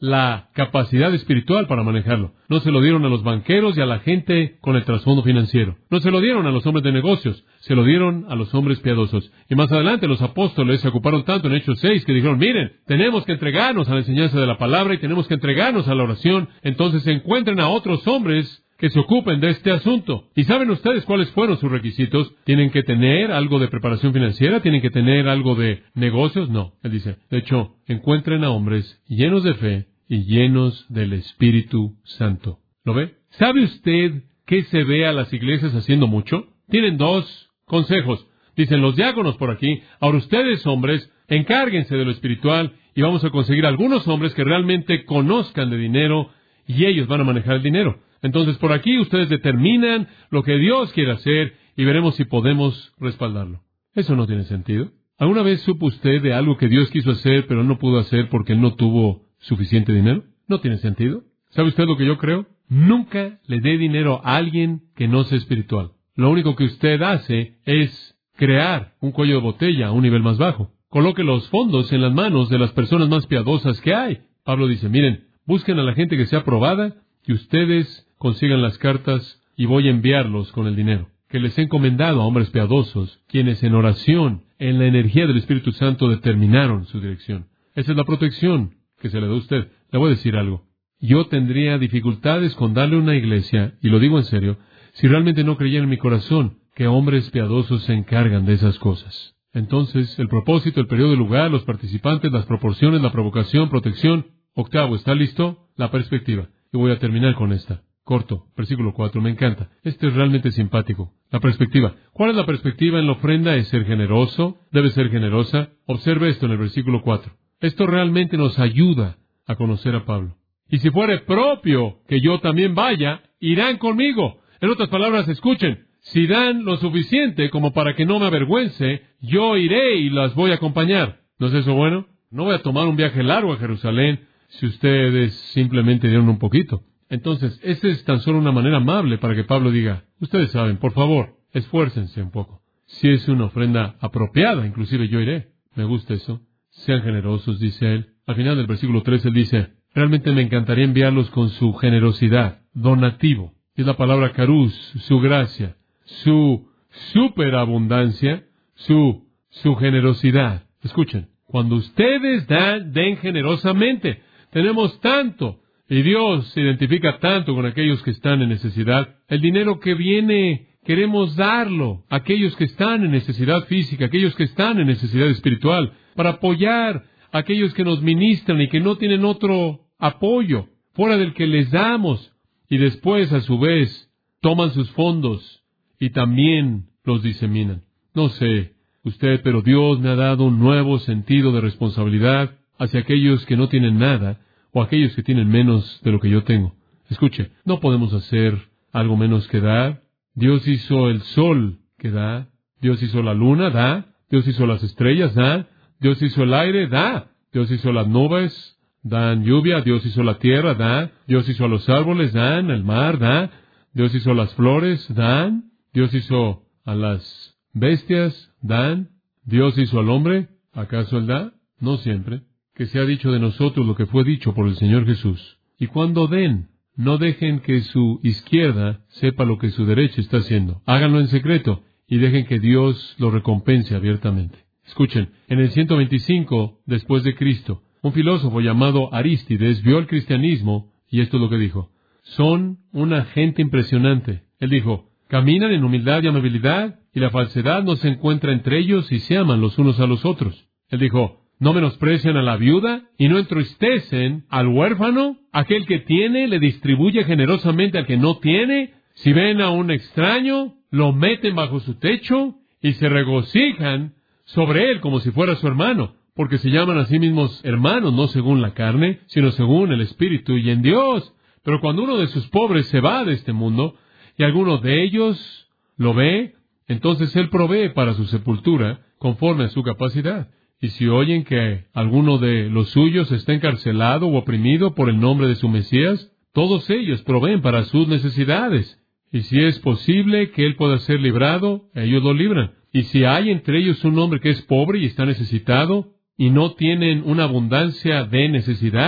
la capacidad espiritual para manejarlo. No se lo dieron a los banqueros y a la gente con el trasfondo financiero. No se lo dieron a los hombres de negocios. Se lo dieron a los hombres piadosos. Y más adelante los apóstoles se ocuparon tanto en Hechos seis que dijeron, miren, tenemos que entregarnos a la enseñanza de la palabra y tenemos que entregarnos a la oración. Entonces encuentren a otros hombres que se ocupen de este asunto. ¿Y saben ustedes cuáles fueron sus requisitos? ¿Tienen que tener algo de preparación financiera? ¿Tienen que tener algo de negocios? No. Él dice, de hecho, encuentren a hombres llenos de fe y llenos del Espíritu Santo. ¿Lo ve? ¿Sabe usted qué se ve a las iglesias haciendo mucho? Tienen dos consejos. Dicen los diáconos por aquí, ahora ustedes hombres, encárguense de lo espiritual y vamos a conseguir algunos hombres que realmente conozcan de dinero y ellos van a manejar el dinero. Entonces, por aquí ustedes determinan lo que Dios quiere hacer y veremos si podemos respaldarlo. Eso no tiene sentido. ¿Alguna vez supo usted de algo que Dios quiso hacer, pero no pudo hacer porque Él no tuvo suficiente dinero? No tiene sentido. ¿Sabe usted lo que yo creo? Nunca le dé dinero a alguien que no sea espiritual. Lo único que usted hace es crear un cuello de botella a un nivel más bajo. Coloque los fondos en las manos de las personas más piadosas que hay. Pablo dice, miren, busquen a la gente que sea probada y ustedes consigan las cartas y voy a enviarlos con el dinero que les he encomendado a hombres piadosos, quienes en oración, en la energía del Espíritu Santo, determinaron su dirección. Esa es la protección que se le da a usted. Le voy a decir algo. Yo tendría dificultades con darle a una iglesia, y lo digo en serio, si realmente no creyera en mi corazón que hombres piadosos se encargan de esas cosas. Entonces, el propósito, el periodo, el lugar, los participantes, las proporciones, la provocación, protección. Octavo, ¿está listo? La perspectiva. Y voy a terminar con esta. Corto, versículo cuatro, me encanta. Este es realmente simpático. La perspectiva. ¿Cuál es la perspectiva en la ofrenda? ¿Es ser generoso? ¿Debe ser generosa? Observe esto en el versículo cuatro. Esto realmente nos ayuda a conocer a Pablo. Y si fuere propio que yo también vaya, irán conmigo. En otras palabras, escuchen. Si dan lo suficiente como para que no me avergüence, yo iré y las voy a acompañar. ¿No es eso bueno? No voy a tomar un viaje largo a Jerusalén si ustedes simplemente dieron un poquito. Entonces, esa es tan solo una manera amable para que Pablo diga, ustedes saben, por favor, esfuércense un poco. Si es una ofrenda apropiada, inclusive yo iré. Me gusta eso. Sean generosos, dice él. Al final del versículo tres, él dice, realmente me encantaría enviarlos con su generosidad, donativo. Es la palabra carus, su gracia, su superabundancia, su, su generosidad. Escuchen, cuando ustedes dan, den generosamente. Tenemos tanto. Y Dios se identifica tanto con aquellos que están en necesidad. El dinero que viene, queremos darlo a aquellos que están en necesidad física, aquellos que están en necesidad espiritual, para apoyar a aquellos que nos ministran y que no tienen otro apoyo fuera del que les damos. Y después, a su vez, toman sus fondos y también los diseminan. No sé usted, pero Dios me ha dado un nuevo sentido de responsabilidad hacia aquellos que no tienen nada, o aquellos que tienen menos de lo que yo tengo. Escuche, no podemos hacer algo menos que dar. Dios hizo el sol que da. Dios hizo la luna, da. Dios hizo las estrellas, da. Dios hizo el aire, da. Dios hizo las nubes, dan lluvia. Dios hizo la tierra, da. Dios hizo a los árboles, dan. El mar, da. Dios hizo las flores, dan. Dios hizo a las bestias, dan. Dios hizo al hombre, ¿acaso él da? No siempre. Que se ha dicho de nosotros lo que fue dicho por el Señor Jesús. Y cuando den, no dejen que su izquierda sepa lo que su derecha está haciendo. Háganlo en secreto y dejen que Dios lo recompense abiertamente. Escuchen, en el ciento veinticinco después de Cristo, un filósofo llamado Arístides vio el cristianismo y esto es lo que dijo. Son una gente impresionante. Él dijo, caminan en humildad y amabilidad y la falsedad no se encuentra entre ellos y se aman los unos a los otros. Él dijo, no menosprecian a la viuda y no entristecen al huérfano. Aquel que tiene le distribuye generosamente al que no tiene. Si ven a un extraño, lo meten bajo su techo y se regocijan sobre él como si fuera su hermano, porque se llaman a sí mismos hermanos, no según la carne, sino según el Espíritu y en Dios. Pero cuando uno de sus pobres se va de este mundo y alguno de ellos lo ve, entonces él provee para su sepultura conforme a su capacidad. Y si oyen que alguno de los suyos está encarcelado o oprimido por el nombre de su Mesías, todos ellos proveen para sus necesidades. Y si es posible que él pueda ser librado, ellos lo libran. Y si hay entre ellos un hombre que es pobre y está necesitado, y no tienen una abundancia de necesidad,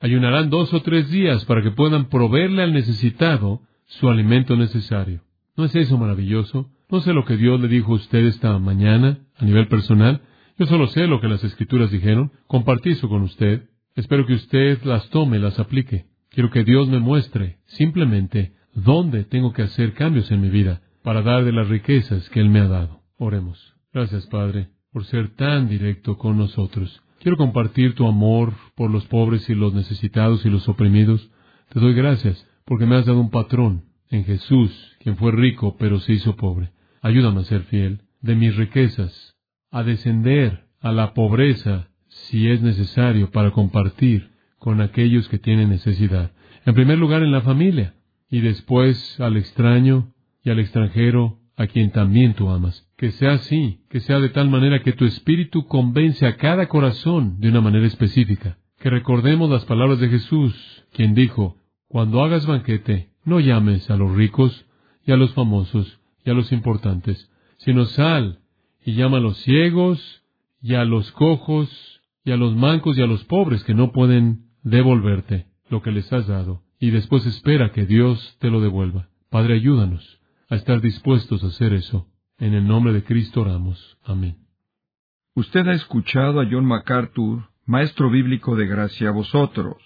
Ayunarán dos o tres días para que puedan proveerle al necesitado su alimento necesario. ¿No es eso maravilloso? No sé lo que Dios le dijo a usted esta mañana a nivel personal. Yo solo sé lo que las Escrituras dijeron. Compartí eso con usted. Espero que usted las tome y las aplique. Quiero que Dios me muestre simplemente dónde tengo que hacer cambios en mi vida para dar de las riquezas que Él me ha dado. Oremos. Gracias, Padre, por ser tan directo con nosotros. Quiero compartir tu amor por los pobres y los necesitados y los oprimidos. Te doy gracias porque me has dado un patrón en Jesús, quien fue rico pero se hizo pobre. Ayúdame a ser fiel de mis riquezas, a descender a la pobreza si es necesario para compartir con aquellos que tienen necesidad. En primer lugar en la familia y después al extraño y al extranjero a quien también tú amas. Que sea así, que sea de tal manera que tu Espíritu convence a cada corazón de una manera específica. Que recordemos las palabras de Jesús, quien dijo, cuando hagas banquete, no llames a los ricos y a los famosos y a los importantes, sino sal y llama a los ciegos y a los cojos y a los mancos y a los pobres que no pueden devolverte lo que les has dado, y después espera que Dios te lo devuelva. Padre, ayúdanos a estar dispuestos a hacer eso. En el nombre de Cristo oramos. Amén. Usted ha escuchado a John MacArthur, maestro bíblico de Gracia a Vosotros.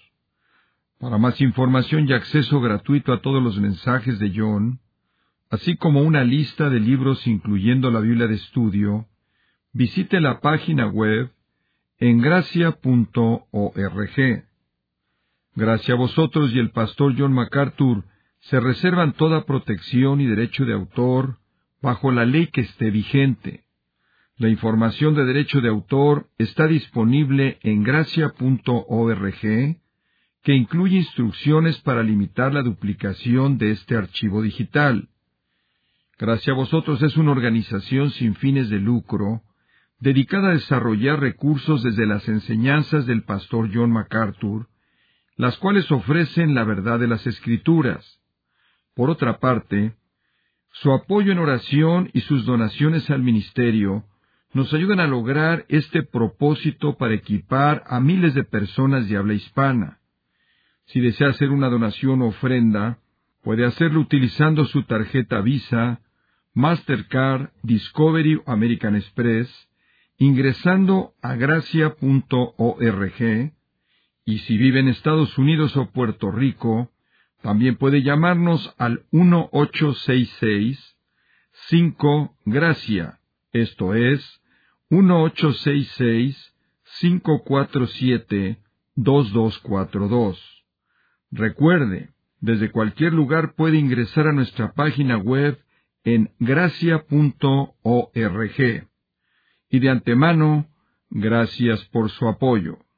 Para más información y acceso gratuito a todos los mensajes de John, así como una lista de libros incluyendo la Biblia de estudio, visite la página web en gracia punto org. Gracia a Vosotros y el pastor John MacArthur se reservan toda protección y derecho de autor bajo la ley que esté vigente. La información de derecho de autor está disponible en gracia punto org, que incluye instrucciones para limitar la duplicación de este archivo digital. Gracia a Vosotros es una organización sin fines de lucro, dedicada a desarrollar recursos desde las enseñanzas del pastor John MacArthur, las cuales ofrecen la verdad de las Escrituras. Por otra parte, su apoyo en oración y sus donaciones al ministerio nos ayudan a lograr este propósito para equipar a miles de personas de habla hispana. Si desea hacer una donación o ofrenda, puede hacerlo utilizando su tarjeta Visa, Mastercard, Discovery o American Express, ingresando a gracia punto org, y si vive en Estados Unidos o Puerto Rico, también puede llamarnos al uno ocho seis seis cinco Gracia, esto es, uno ocho seis seis cinco cuatro siete dos dos cuatro dos. Recuerde, desde cualquier lugar puede ingresar a nuestra página web en gracia punto org. Y de antemano, gracias por su apoyo.